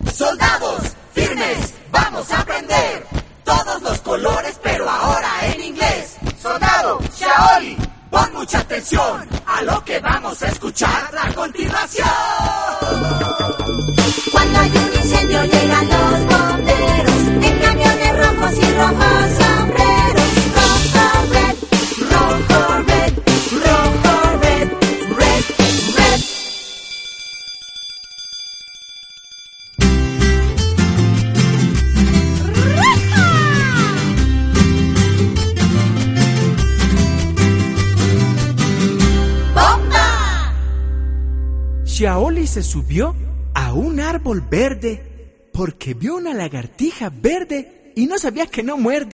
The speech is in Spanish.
Soldados, firmes, vamos a aprender todos los colores, pero ahora en inglés. Soldado, Shaoli, pon mucha atención a lo que vamos a escuchar a continuación. Cuando hay un incendio llegan los bomberos en camiones rojos y rojos sombreros. Rojo, red, rojo, red, rojo, red, red, red. ¡Bomba! Shaoli se subió a un árbol verde porque vio una lagartija verde y no sabía que no muerde.